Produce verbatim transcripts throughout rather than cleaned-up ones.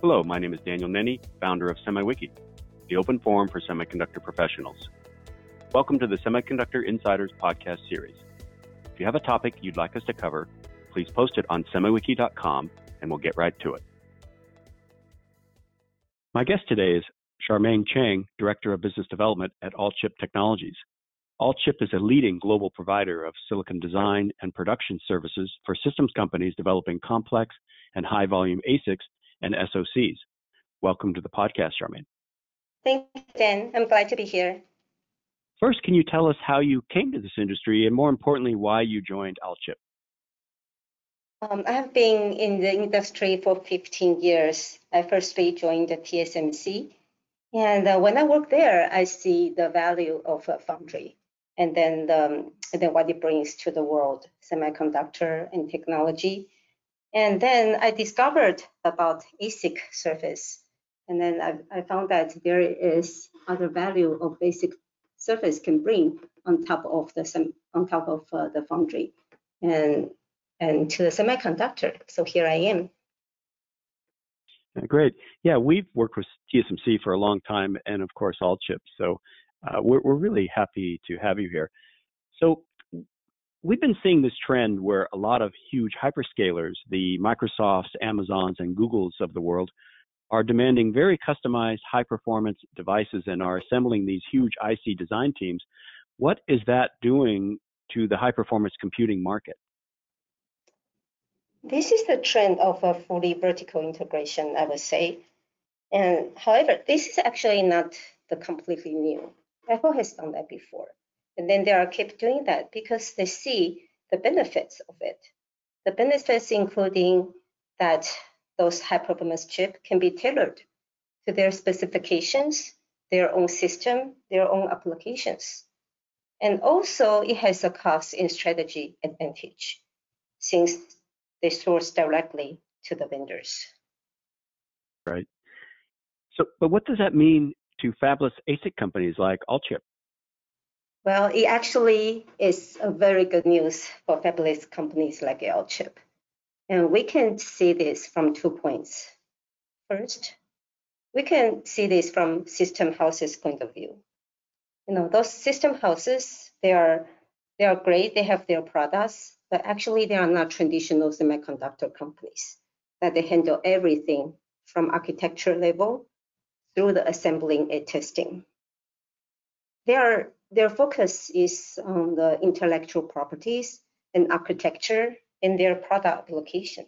Hello, my name is Daniel Nenny, founder of SemiWiki, the open forum for semiconductor professionals. Welcome to the Semiconductor Insiders podcast series. If you have a topic you'd like us to cover, please post it on semiwiki dot com and we'll get right to it. My guest today is Charmaine Chang, Director of Business Development at Alchip Technologies. Alchip is a leading global provider of silicon design and production services for systems companies developing complex and high-volume A SICs and S O Cs. Welcome to the podcast, Charmaine. Thank you, Dan. I'm glad to be here. First, can you tell us how you came to this industry and, more importantly, why you joined Alchip? Um, I have been in the industry for fifteen years. I first joined the T S M C. And uh, when I work there, I see the value of a foundry and then, the, and then what it brings to the world, semiconductor and technology. And then I discovered about A SIC surface. And then I, I found that there is other value of basic surface can bring on top of the on top of uh, the foundry and and to the semiconductor. So here I am. Great. Yeah, we've worked with T S M C for a long time, and of course Alchip. So uh, we're we're really happy to have you here. So we've been seeing this trend where a lot of huge hyperscalers, the Microsofts, Amazons, and Googles of the world, are demanding very customized, high-performance devices and are assembling these huge I C design teams. What is that doing to the high-performance computing market? This is the trend of a fully vertical integration, I would say. And however, this is actually not the completely new. Apple has done that before. And then they are keep doing that because they see the benefits of it. The benefits including that those high-performance chips can be tailored to their specifications, their own system, their own applications. And also, it has a cost and strategy advantage since they source directly to the vendors. Right. So, but what does that mean to fabless A SIC companies like Alchip? Well, it actually is a very good news for fabless companies like Alchip. And we can see this from two points. First, we can see this from system houses' point of view. You know, those system houses, they are they are great, they have their products, but actually they are not traditional semiconductor companies that they handle everything from architecture level through the assembling and testing. They are, their focus is on the intellectual properties and architecture in their product application.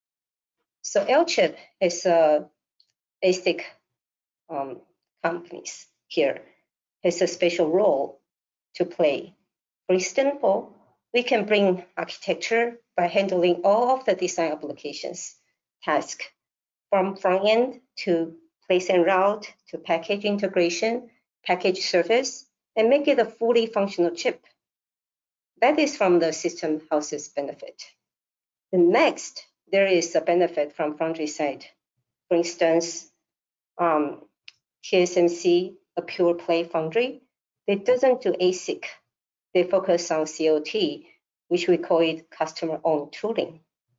So Alchip is a basic um, companies here has a special role to play. For example, we can bring architecture by handling all of the design applications task from front end to place and route to package integration, package surface, and make it a fully functional chip. That is from the system house's benefit. The next, there is a benefit from foundry side. For instance, um, T S M C, a pure play foundry, they doesn't do A SIC. They focus on C O T, which we call it customer-owned tooling.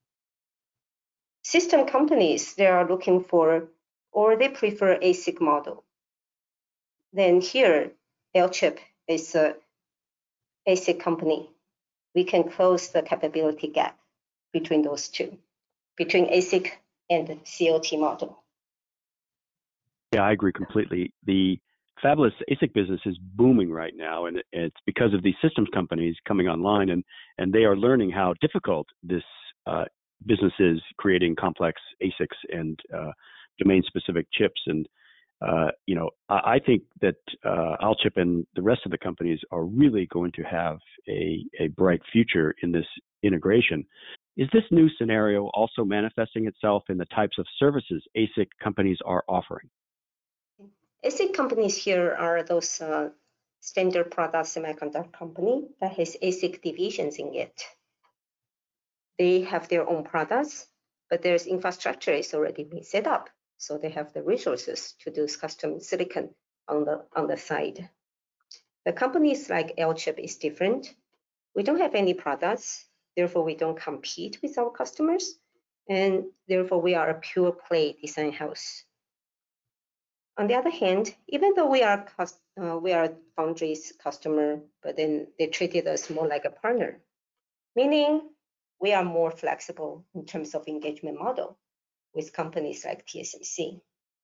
System companies, they are looking for, or they prefer A SIC model. Then here, Alchip is a A SIC company. We can close the capability gap between those two, between A SIC and C O T model. Yeah, I agree completely. The fabless A SIC business is booming right now, and it's because of these systems companies coming online, and, and they are learning how difficult this uh, business is, creating complex A SICs and uh, domain-specific chips. And, uh, you know, I, I think that uh, Alchip and the rest of the companies are really going to have a, a bright future in this integration. Is this new scenario also manifesting itself in the types of services A SIC companies are offering? A SIC companies here are those uh, standard product semiconductor company that has A SIC divisions in it. They have their own products, but there's infrastructure is already been set up. So they have the resources to do custom silicon on the, on the side. The companies like Alchip is different. We don't have any products, therefore we don't compete with our customers. and therefore we are a pure play design house. On the other hand, even though we are uh, we are foundry's customer, but then they treated us more like a partner, meaning we are more flexible in terms of engagement model with companies like T S M C.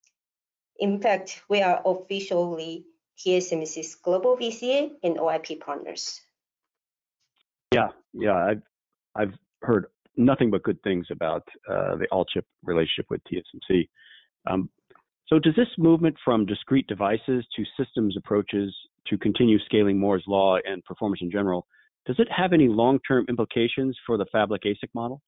In fact, we are officially T S M C's global V C A and O I P partners. Yeah, yeah, I've I've heard nothing but good things about uh, the Alchip relationship with T S M C. Um, so does this movement from discrete devices to systems approaches to continue scaling Moore's law and performance in general, does it have any long-term implications for the fabless A S I C model?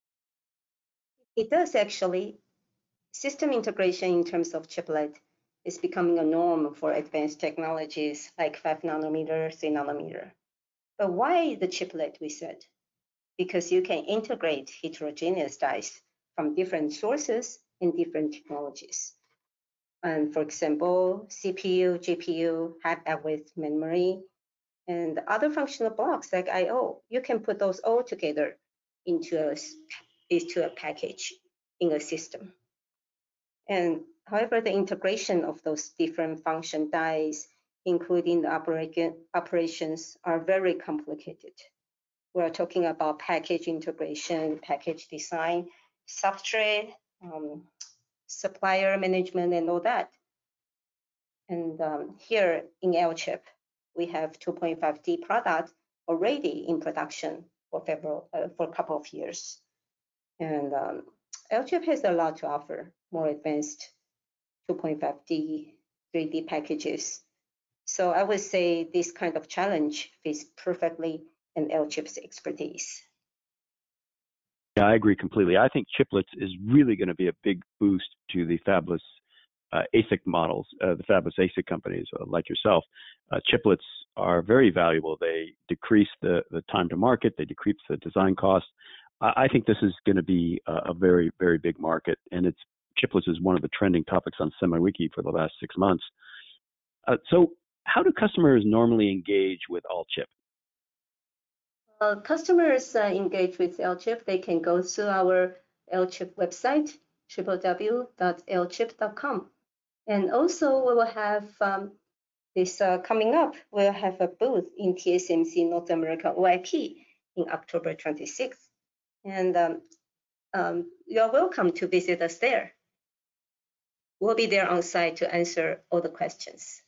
It does actually. System integration in terms of chiplet is becoming a norm for advanced technologies like five nanometer, three nanometer. But why the chiplet, we said? Because you can integrate heterogeneous dies from different sources and different technologies. And for example, C P U, G P U, high-bandwidth memory, and other functional blocks like I O. You can put those all together into a, into a package in a system. And however, the integration of those different function dies, including the operation, operations, are very complicated. We're talking about package integration, package design, substrate, um, supplier management, and all that. And um, here in Alchip, we have two point five D product already in production for several, uh, for a couple of years. And um, Alchip has a lot to offer, more advanced two point five D, three D packages. So I would say this kind of challenge fits perfectly in Alchip's expertise. Yeah, I agree completely. I think chiplets is really going to be a big boost to the fabless uh, A S I C models, uh, the fabless A S I C companies uh, like yourself. Uh, chiplets are very valuable. They decrease the, the time to market. They decrease the design costs. I, I think this is going to be a, a very, very big market, and it's chiplets is one of the trending topics on SemiWiki for the last six months. Uh, so how do customers normally engage with Alchip? Uh, customers uh, engage with Alchip. They can go to our Alchip website, w w w dot alchip dot com. And also we will have um, this uh, coming up, we'll have a booth in T S M C North America O I P in October twenty-sixth. And um, um, you're welcome to visit us there. We'll be there on site to answer all the questions.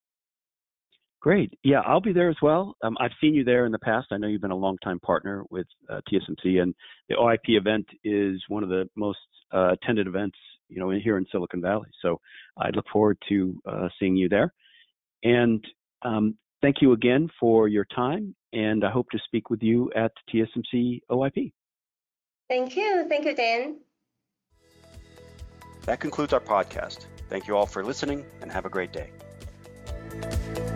Great. Yeah, I'll be there as well. Um, I've seen you there in the past. I know you've been a longtime partner with uh, T S M C, and the O I P event is one of the most uh, attended events, you know, in, here in Silicon Valley. So I look forward to uh, seeing you there. And um, thank you again for your time, and I hope to speak with you at T S M C O I P. Thank you. Thank you, Dan. That concludes our podcast. Thank you all for listening, and have a great day.